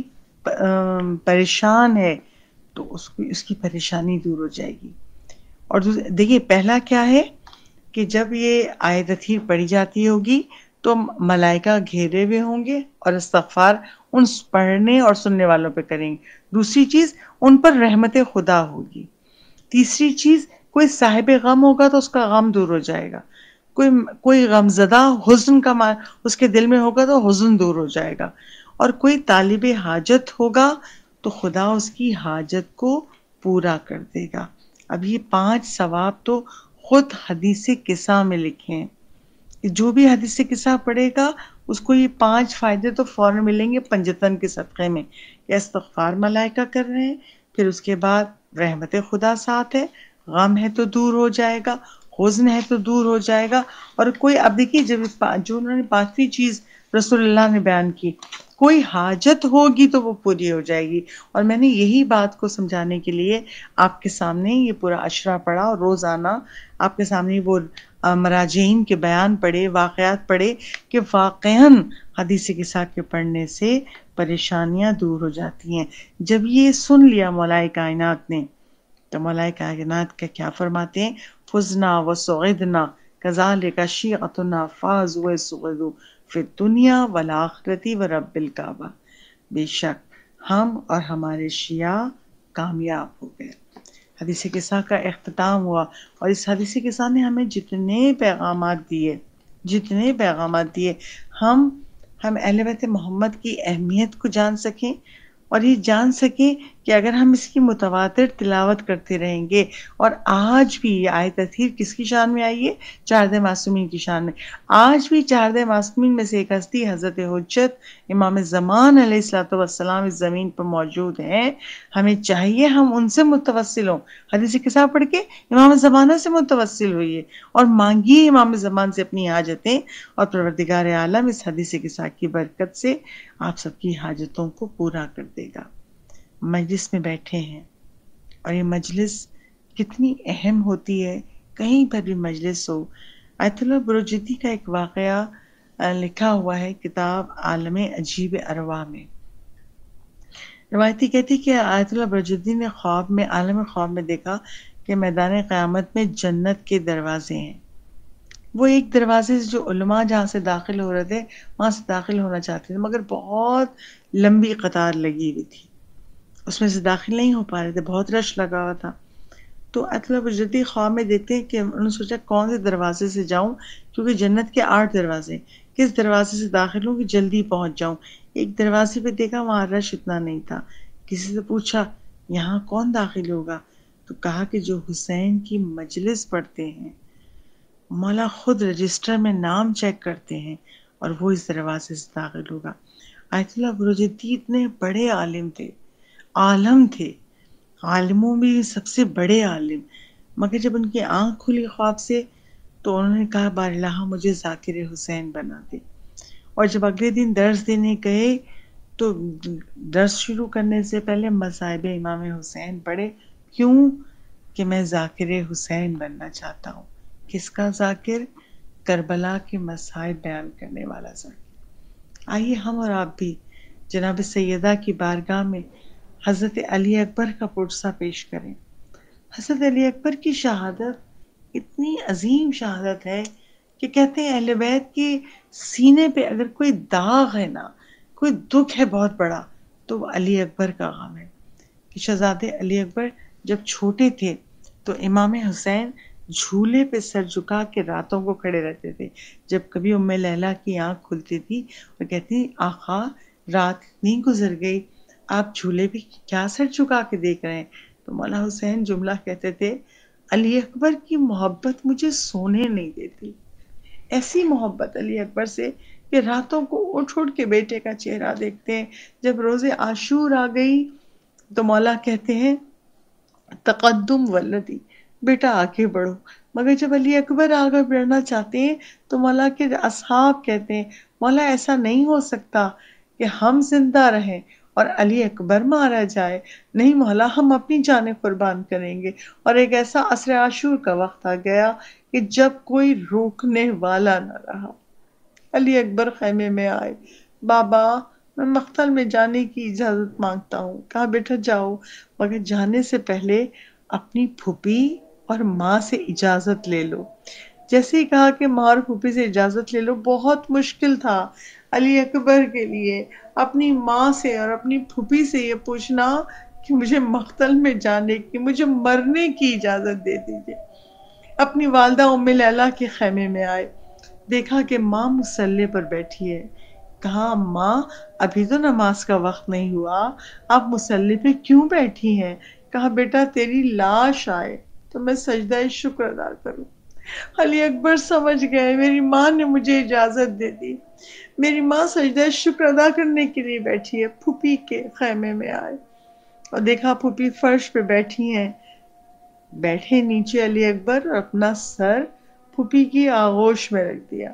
پریشان ہے تو اس کو اس کی پریشانی دور ہو جائے گی۔ اور دیکھیے پہلا کیا ہے کہ جب یہ آیت تطہیر پڑھی جاتی ہوگی تو ملائکہ گھیرے ہوئے ہوں گے اور استغفار ان پڑھنے اور سننے والوں پہ کریں گے۔ دوسری چیز ان پر رحمت خدا ہوگی۔ تیسری چیز کوئی صاحب غم ہوگا تو اس کا غم دور ہو جائے گا، کوئی کوئی غم زدہ حزن کا اس کے دل میں ہوگا تو حزن دور ہو جائے گا، اور کوئی طالب حاجت ہوگا تو خدا اس کی حاجت کو پورا کر دے گا۔ اب یہ پانچ ثواب تو خود حدیث قصہ میں لکھے ہیں کہ جو بھی حدیث قصہ پڑھے گا اس کو یہ پانچ فائدے تو فوراً ملیں گے پنجتن کے صدقے میں، کہ استغفار ملائکہ کر رہے ہیں، پھر اس کے بعد رحمت خدا ساتھ ہے، غم ہے تو دور ہو جائے گا، حزن ہے تو دور ہو جائے گا، اور کوئی اب دیکھیے جب جو انہوں نے پانچویں چیز رسول اللہ نے بیان کی، کوئی حاجت ہوگی تو وہ پوری ہو جائے گی۔ اور میں نے یہی بات کو سمجھانے کے لیے آپ کے سامنے یہ پورا اشرا پڑھا اور روزانہ آپ کے سامنے وہ مراجعین کے بیان پڑھے، واقعات پڑھے کہ واقعاً حدیث قصہ کے پڑھنے سے پریشانیاں دور ہو جاتی ہیں۔ جب یہ سن لیا مولا کائنات نے تو مولا کائنات کا کیا فرماتے ہیں؟ فزنا و سعدنا کذالک شیعتنا فاز و سعدوا فی الدنیا والآخرۃ ورب الکعبہ، بے شک ہم اور ہمارے شیعہ کامیاب ہو گئے۔ حدیث قصہ کا اختتام ہوا، اور اس حدیث قصہ نے ہمیں جتنے پیغامات دیے جتنے پیغامات دیے ہم ہم اہل بیت محمد کی اہمیت کو جان سکیں، اور یہ جان سکیں کہ اگر ہم اس کی متواتر تلاوت کرتے رہیں گے، اور آج بھی یہ آیت تطہیر کس کی شان میں آئی ہے؟ چارد معصومین کی شان میں۔ آج بھی چارد معصومین میں سے ایک ہستی حضرت حجت امام زمان علیہ الصلوۃ والسلام اس زمین پر موجود ہیں۔ ہمیں چاہیے ہم ان سے متوسل ہوں، حدیث قصہ پڑھ کے امام زمانہ سے متوسل ہوئیے اور مانگیے امام زمان سے اپنی حاجتیں، اور پروردگار عالم اس حدیث قصہ کی برکت سے آپ سب کی حاجتوں کو پورا کر دے گا۔ مجلس میں بیٹھے ہیں، اور یہ مجلس کتنی اہم ہوتی ہے، کہیں پر بھی مجلس ہو۔ آیت اللہ بروجردی کا ایک واقعہ لکھا ہوا ہے کتاب عالم عجیب ارواح میں۔ روایتی کہتی کہ آیت اللہ بروجردی نے خواب میں عالم خواب میں دیکھا کہ میدان قیامت میں جنت کے دروازے ہیں۔ وہ ایک دروازے سے جو علماء جہاں سے داخل ہو رہے تھے وہاں سے داخل ہونا چاہتے تھے، مگر بہت لمبی قطار لگی ہوئی تھی، اس میں سے داخل نہیں ہو پا رہے تھے، بہت رش لگا ہوا تھا۔ تو آیت اللہ بروجردی خواب میں دیکھتے ہیں کہ انہوں نے سوچا کون سے دروازے سے جاؤں، کیونکہ جنت کے آٹھ دروازے، کس دروازے سے داخل ہوں کہ جلدی پہنچ جاؤں۔ ایک دروازے پہ دیکھا وہاں رش اتنا نہیں تھا، کسی سے پوچھا یہاں کون داخل ہوگا، تو کہا کہ جو حسین کی مجلس پڑھتے ہیں، مولا خود رجسٹر میں نام چیک کرتے ہیں، اور وہ اس دروازے سے داخل ہوگا۔ آیت اللہ بروجردی اتنے بڑے عالم تھے، عالم تھے، عالموں میں سب سے بڑے عالم، مگر جب ان کی آنکھ کھلی خواب سے تو انہوں نے کہا بار الہ مجھے ذاکر حسین بنا دے۔ اور جب اگلے دن درس دینے گئے تو درس شروع کرنے سے پہلے مصائب امام حسین پڑھے، کیوں کہ میں ذاکر حسین بننا چاہتا ہوں۔ کس کا ذاکر؟ کربلا کے مصائب بیان کرنے والا ذاکر۔ آئیے ہم اور آپ بھی جناب سیدہ کی بارگاہ میں حضرت علی اکبر کا پرسہ پیش کریں۔ حضرت علی اکبر کی شہادت اتنی عظیم شہادت ہے کہ کہتے ہیں اہل بیت کے سینے پہ اگر کوئی داغ ہے نا، کوئی دکھ ہے بہت بڑا، تو وہ علی اکبر کا غم ہے۔ کہ شہزادے علی اکبر جب چھوٹے تھے تو امام حسین جھولے پہ سر جھکا کے راتوں کو کھڑے رہتے تھے۔ جب کبھی ام لیلہ کی آنکھ کھلتی تھی اور کہتی آقا رات اتنی گزر گئی، آپ جھولے پہ کیا سر جھکا کے دیکھ رہے ہیں؟ تو مولا حسین جملہ کہتے تھے، علی اکبر کی محبت مجھے سونے نہیں دیتی۔ ایسی محبت علی اکبر سے کہ راتوں کو اٹھ اٹھ کے بیٹے کا چہرہ دیکھتے ہیں۔ جب روز عاشور آ گئی تو مولا کہتے ہیں تقدم ولدی، بیٹا آگے بڑھو، مگر جب علی اکبر آگے بڑھنا چاہتے ہیں تو مولا کے اصحاب کہتے ہیں مولا ایسا نہیں ہو سکتا کہ ہم زندہ رہیں اور علی اکبر مارا جائے، نہیں مولا ہم اپنی جانیں قربان کریں گے۔ اور ایک ایسا عصر عاشور کا وقت آ گیا کہ جب کوئی روکنے والا نہ رہا۔ علی اکبر خیمے میں آئے، بابا میں مقتل میں جانے کی اجازت مانگتا ہوں۔ کہا بیٹا جاؤ، مگر جانے سے پہلے اپنی پھوپھی اور ماں سے اجازت لے لو۔ جیسے ہی کہا کہ ماں اور پھوپھی سے اجازت لے لو، بہت مشکل تھا علی اکبر کے لیے اپنی ماں سے اور اپنی پھوپھی سے یہ پوچھنا کہ مجھے مقتل میں جانے کی، مجھے مرنے کی اجازت دے دیجیے۔ اپنی والدہ ام لیلہ کے خیمے میں آئے، دیکھا کہ ماں مصلی پر بیٹھی ہے۔ کہا ماں ابھی تو نماز کا وقت نہیں ہوا، آپ مصلی پہ کیوں بیٹھی ہیں؟ کہا بیٹا تیری لاش آئے تو میں سجدہ شکر ادا کروں۔ علی اکبر سمجھ گئے میری ماں نے مجھے اجازت دے دی، میری ماں سجدہ شکر ادا کرنے کے لیے بیٹھی ہے۔ پھوپھی کے خیمے میں آئے اور دیکھا پھوپھی فرش پہ بیٹھی ہیں۔ بیٹھے نیچے علی اکبر اور اپنا سر پھوپھی کی آغوش میں رکھ دیا۔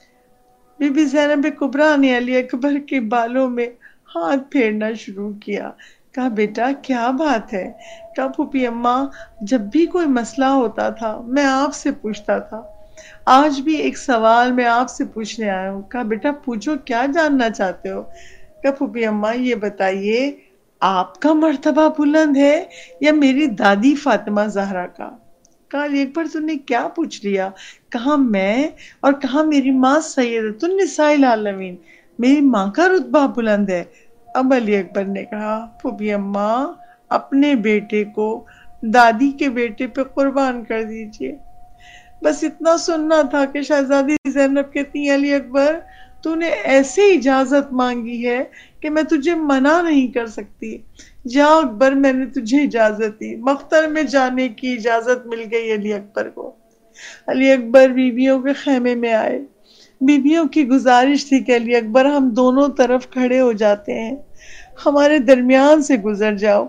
بی بی زینب کبریٰ نے علی اکبر کے بالوں میں ہاتھ پھیرنا شروع کیا۔ کہا بیٹا کیا بات ہے؟ کہا پھوپھی اماں جب بھی کوئی مسئلہ ہوتا تھا میں آپ سے پوچھتا تھا، آج بھی ایک سوال میں آپ سے پوچھنے آیا ہوں۔ کہا بیٹا پوچھو، کیا جاننا چاہتے ہو؟ کہا پھوپھی اماں یہ بتائیے آپ کا مرتبہ بلند ہے یا میری دادی فاطمہ زہرا کا؟ کہا علی اکبر تم نے کیا پوچھ لیا؟ کہا میں اور کہا میری ماں سیدۃ النساء العالمین، میری ماں کا رتبہ بلند ہے۔ اب علی اکبر نے کہا پھوپھی اماں اپنے بیٹے کو دادی کے بیٹے پہ قربان کر دیجئے۔ بس اتنا سننا تھا کہ شہزادی زینب کہتی ہیں علی اکبر تو نے ایسے اجازت مانگی ہے کہ میں تجھے منع نہیں کر سکتی۔ جا اکبر، میں نے تجھے اجازت دی۔ مختر میں جانے کی اجازت مل گئی علی اکبر کو۔ علی اکبر بیویوں کے خیمے میں آئے۔ بیویوں کی گزارش تھی کہ علی اکبر ہم دونوں طرف کھڑے ہو جاتے ہیں، ہمارے درمیان سے گزر جاؤ۔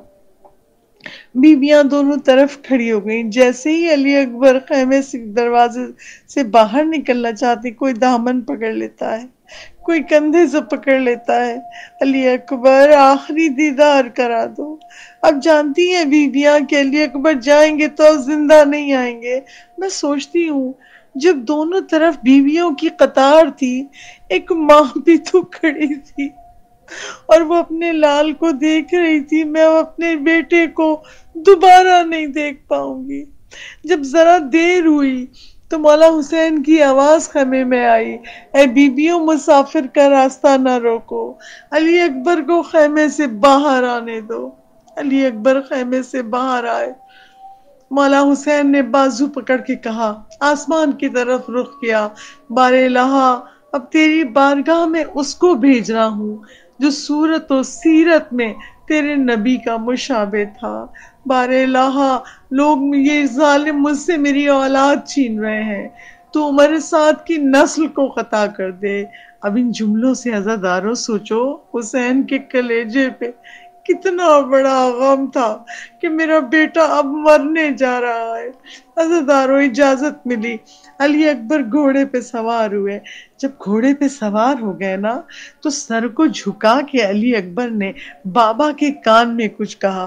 بیویاں دونوں طرف کھڑی ہو گئیں۔ جیسے ہی علی اکبر خیمے سے دروازے سے باہر نکلنا چاہتے، کوئی دامن پکڑ لیتا ہے، کوئی کندھے سے پکڑ لیتا ہے۔ علی اکبر آخری دیدار کرا دو۔ اب جانتی ہیں بیویاں کہ علی اکبر جائیں گے تو اب زندہ نہیں آئیں گے۔ میں سوچتی ہوں جب دونوں طرف بیویوں کی قطار تھی، ایک ماں بھی تو کھڑی تھی اور وہ اپنے لال کو دیکھ رہی تھی۔ میں اب اپنے بیٹے کو دوبارہ نہیں دیکھ پاؤں گی۔ جب ذرا دیر ہوئی تو مولا حسین کی آواز خیمے میں آئی، اے بیبیوں، مسافر کا راستہ نہ روکو، علی اکبر کو خیمے سے باہر آنے دو۔ علی اکبر خیمے سے باہر آئے۔ مولا حسین نے بازو پکڑ کے کہا، آسمان کی طرف رخ کیا، بار الہا، اب تیری بارگاہ میں اس کو بھیج رہا ہوں جو صورت و سیرت میں تیرے نبی کا مشابہ تھا۔ بار الہا، لوگ یہ ظالم مجھ سے میری اولاد چھین رہے ہیں، تو عمر سعد کی نسل کو قطع کر دے۔ اب ان جملوں سے عزادارو سوچو حسین کے کلیجے پہ کتنا بڑا غم تھا کہ میرا بیٹا اب مرنے جا رہا ہے۔ عزادارو اجازت ملی، علی اکبر گھوڑے پہ سوار ہوئے۔ جب گھوڑے پہ سوار ہو گئے نا تو سر کو جھکا کے علی اکبر نے بابا کے کان میں کچھ کہا۔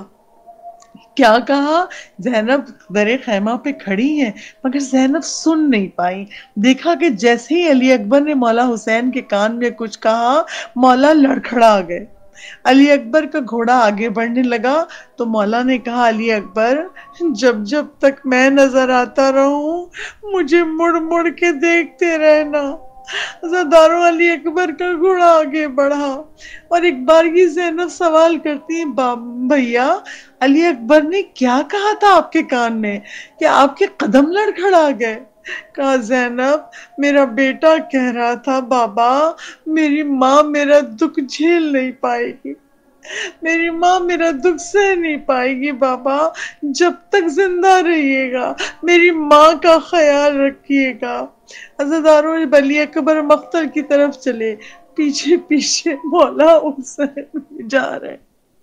کیا کہا؟ زینب درے خیمہ پہ کھڑی ہیں مگر زینب سن نہیں پائی۔ دیکھا کہ جیسے ہی علی اکبر نے مولا حسین کے کان میں کچھ کہا، مولا لڑکھڑا گئے۔ علی اکبر کا گھوڑا آگے بڑھنے لگا تو مولا نے کہا، علی اکبر، جب جب تک میں نظر آتا رہوں مجھے مڑ مڑ کے دیکھتے رہنا۔ عزادارو علی اکبر کا گھوڑا آگے بڑھا اور ایک بار یہ زینب سوال کرتی ہیں، بھیا علی اکبر نے کیا کہا تھا آپ کے کان میں کہ آپ کے قدم لڑکھڑا گئے؟ کہا، زینب، میرا بیٹا کہہ رہا تھا، بابا میری ماں میرا دکھ جھیل نہیں پائے گی، میری ماں میرا دکھ سہ نہیں پائے گی، بابا جب تک زندہ رہیے گا میری ماں کا خیال رکھیے گا۔ عزادارو علی اکبر مختر کی طرف چلے، پیچھے پیچھے مولا حسین بھی جا رہے،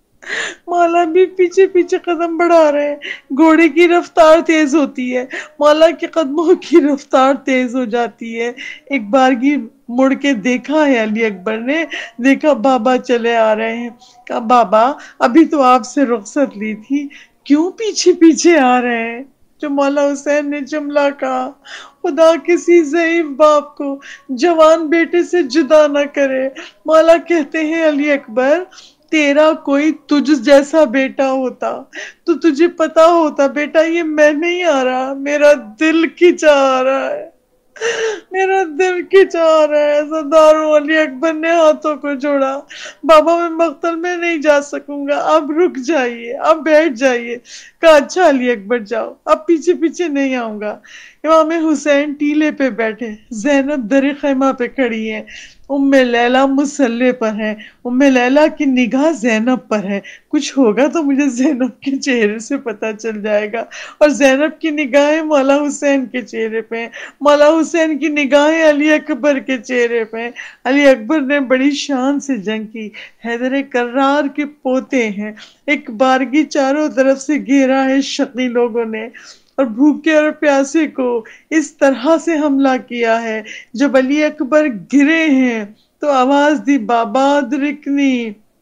مولا بھی پیچھے پیچھے قدم بڑھا رہے ہیں۔ گھوڑے کی رفتار تیز ہوتی ہے، مولا کے قدموں کی رفتار تیز ہو جاتی ہے۔ ایک بارگی مڑ کے دیکھا ہے علی اکبر نے، دیکھا بابا چلے آ رہے ہیں۔ کہا، بابا ابھی تو آپ سے رخصت لی تھی، کیوں پیچھے پیچھے آ رہے ہیں؟ جو مولا حسین نے جملہ کہا، خدا کسی ضعیف باپ کو جوان بیٹے سے جدا نہ کرے۔ مولا کہتے ہیں، علی اکبر، تیرا کوئی تجھ جیسا بیٹا ہوتا تو تجھے پتا ہوتا، بیٹا یہ میں نہیں آ رہا، میرا دل کھچا آ رہا ہے، میرا دل کھچا آ رہا ہے۔ عزادارو علی اکبر نے ہاتھوں کو جوڑا، بابا میں مقتل میں نہیں جا سکوں گا، اب رک جائیے، اب بیٹھ جائیے۔ کہا، اچھا علی اکبر جاؤ، اب پیچھے پیچھے نہیں آؤں گا۔ امام حسین ٹیلے پہ بیٹھے، زینب در خیمہ پہ کھڑی ہے، ام لیلہ مصلے پر ہے، ام لیلہ کی نگاہ زینب پر ہے۔ کچھ ہوگا تو مجھے زینب کے چہرے سے پتا چل جائے گا، اور زینب کی نگاہیں مولا حسین کے چہرے پہ ہیں، مولا حسین کی نگاہیں علی اکبر کے چہرے پہ ہیں۔ علی اکبر نے بڑی شان سے جنگ کی، حیدر کرار کے پوتے ہیں، ایک بارگی چاروں طرف سے گھیرا ہے شقی لوگوں نے، اور بھوکے اور پیاسے کو اس طرح سے حملہ کیا ہے۔ جب علی اکبر گرے ہیں تو آواز دی، بابا درکنی،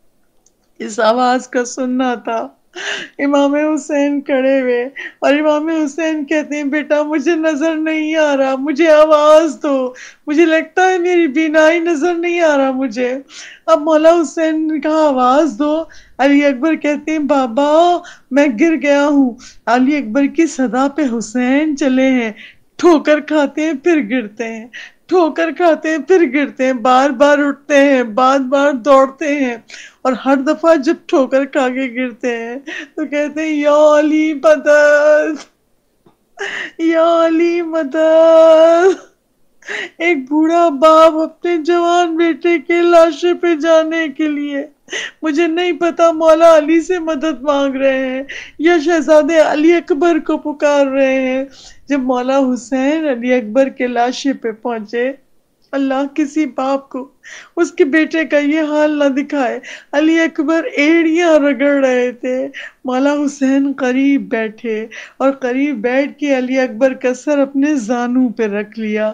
اس آواز کا سننا تھا۔ امام حسین کھڑے ہوئے اور امام حسین کہتے ہیں، بیٹا مجھے نظر نہیں آ رہا، مجھے آواز دو، مجھے لگتا ہے میری بینائی نظر نہیں آ رہا مجھے۔ اب مولا حسین نے کہا، آواز دو۔ علی اکبر کہتے ہیں، بابا میں گر گیا ہوں۔ علی اکبر کی صدا پہ حسین چلے ہیں، ٹھوکر کھاتے ہیں پھر گرتے ہیں، ٹھوکر کھاتے ہیں پھر گرتے ہیں، بار بار اٹھتے ہیں، بار بار دوڑتے ہیں، اور ہر دفعہ جب ٹھوکر کھا کے گرتے ہیں تو کہتے ہیں، یا علی مدد، یا علی مدد۔ ایک بوڑھا باپ اپنے جوان بیٹے کے لاشے پہ جانے کے لیے مجھے نہیں پتا مولا علی سے مدد مانگ رہے ہیں یا شہزادے علی اکبر کو پکار رہے ہیں۔ جب مولا حسین علی اکبر کے لاشے پہ پہنچے، اللہ کسی باپ کو اس کے بیٹے کا یہ حال نہ دکھائے، علی اکبر ایڑیاں رگڑ رہے تھے، مولا حسین قریب بیٹھے اور قریب بیٹھ کے علی اکبر کا سر اپنے زانوں پہ رکھ لیا۔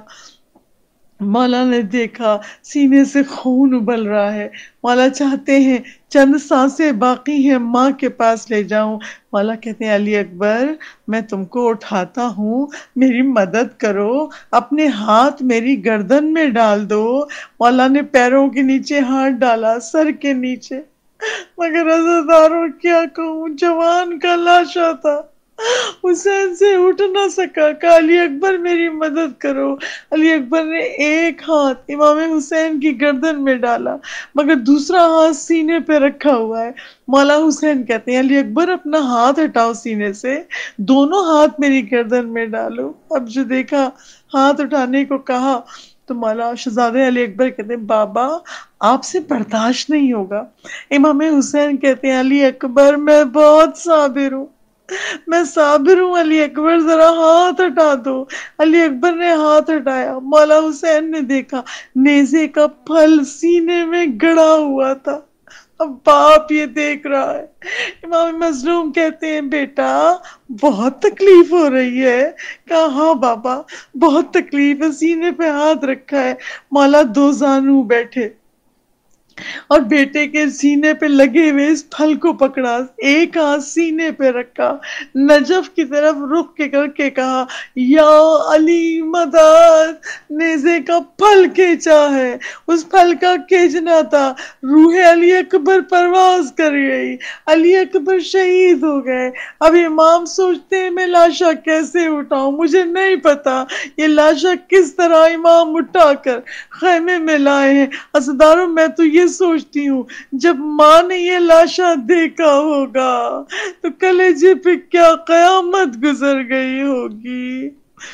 مولا نے دیکھا سینے سے خون ابل رہا ہے، مولا چاہتے ہیں چند سانسیں باقی ہیں ماں کے پاس لے جاؤں۔ مولا کہتے ہیں علی اکبر میں تم کو اٹھاتا ہوں، میری مدد کرو، اپنے ہاتھ میری گردن میں ڈال دو۔ مولا نے پیروں کے نیچے ہاتھ ڈالا، سر کے نیچے، مگر عزاداروں کیا کہوں، جوان کا لاشا تھا، حسین سے اٹھ نہ سکا، کہ علی اکبر میری مدد کرو۔ علی اکبر نے ایک ہاتھ امام حسین کی گردن میں ڈالا مگر دوسرا ہاتھ سینے پہ رکھا ہوا ہے۔ مولا حسین کہتے ہیں علی اکبر اپنا ہاتھ ہٹاؤ سینے سے، دونوں ہاتھ میری گردن میں ڈالو۔ اب جو دیکھا ہاتھ اٹھانے کو کہا تو مولا شہزادے علی اکبر کہتے ہیں بابا آپ سے برداشت نہیں ہوگا۔ امام حسین کہتے ہیں علی اکبر میں بہت صابر ہوں، میں صابر ہوں، علی اکبر ذرا ہاتھ ہٹا دو۔ علی اکبر نے ہاتھ ہٹایا، مولا حسین نے دیکھا نیزے کا پھل سینے میں گڑا ہوا تھا۔ اب باپ یہ دیکھ رہا ہے۔ امام مظلوم کہتے ہیں بیٹا بہت تکلیف ہو رہی ہے؟ کہا ہاں بابا بہت تکلیف ہے، سینے پہ ہاتھ رکھا ہے۔ مولا دو زانو بیٹھے اور بیٹے کے سینے پہ لگے ہوئے اس پھل کو پکڑا، ایک ہاتھ سینے پہ رکھا، نجف کی طرف رخ کے کر کے کہا یا علی مدد، نیزے کا پھل کھینچا ہے، اس پھل کا کھینچنا تھا، روح علی اکبر پرواز کر گئی، علی اکبر شہید ہو گئے۔ اب امام سوچتے ہیں میں لاشا کیسے اٹھاؤں، مجھے نہیں پتا یہ لاشا کس طرح امام اٹھا کر خیمے میں لائے ہیں۔ عزاداروں میں تو یہ سوچتی ہوں جب ماں نے یہ لاشا دیکھا ہوگا تو کلیجے پہ کیا قیامت گزر گئی ہوگی۔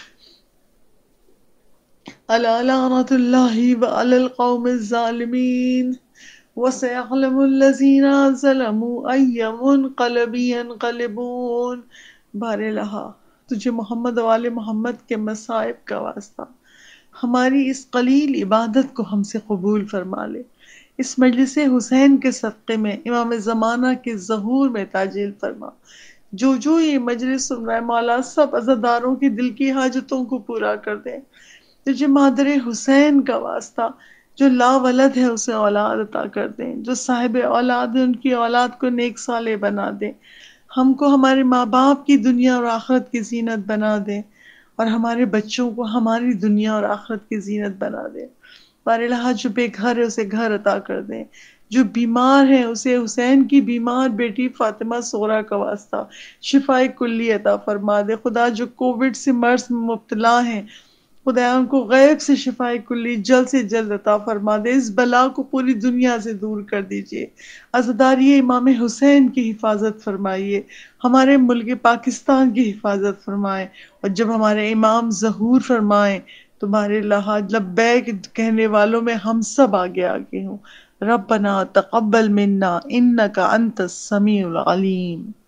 الا لعنۃ اللہ وعلی القوم الظالمین وسيعلم الذين ظلموا أي منقلب ينقلبون۔ بار الہا تجھے محمد و آل محمد کے مصائب کا واسطہ ہماری اس قلیل عبادت کو ہم سے قبول فرما لے، اس مجلس حسین کے صدقے میں امام زمانہ کے ظہور میں تعجیل فرما۔ جو جو یہ مجلس سن رہا ہے مولا سب عزاداروں کی دل کی حاجتوں کو پورا کر دے۔ تجھے مادر حسین کا واسطہ جو لا ولد ہے اسے اولاد عطا کر دیں، جو صاحب اولاد ہے ان کی اولاد کو نیک صالح بنا دیں، ہم کو ہمارے ماں باپ کی دنیا اور آخرت کی زینت بنا دیں اور ہمارے بچوں کو ہماری دنیا اور آخرت کی زینت بنا دیں۔ بار الہا جو بے گھر ہے اسے گھر عطا کر دیں، جو بیمار ہے اسے حسین کی بیمار بیٹی فاطمہ سغرا کا واسطہ شفائے کلی عطا فرما دے۔ خدا جو کووڈ سے مرض میں مبتلا ہیں خدا ان کو غیب سے شفائے کلی جلد سے جلد عطا فرما دے، اس بلا کو پوری دنیا سے دور کر دیجئے۔ عزاداری امام حسین کی حفاظت فرمائیے، ہمارے ملک پاکستان کی حفاظت فرمائے، اور جب ہمارے امام ظہور فرمائیں تمہارے لحاظ لبیک کہنے والوں میں ہم سب آگے آگے ہوں۔ ربنا تقبل منا انک انت السمیع العلیم۔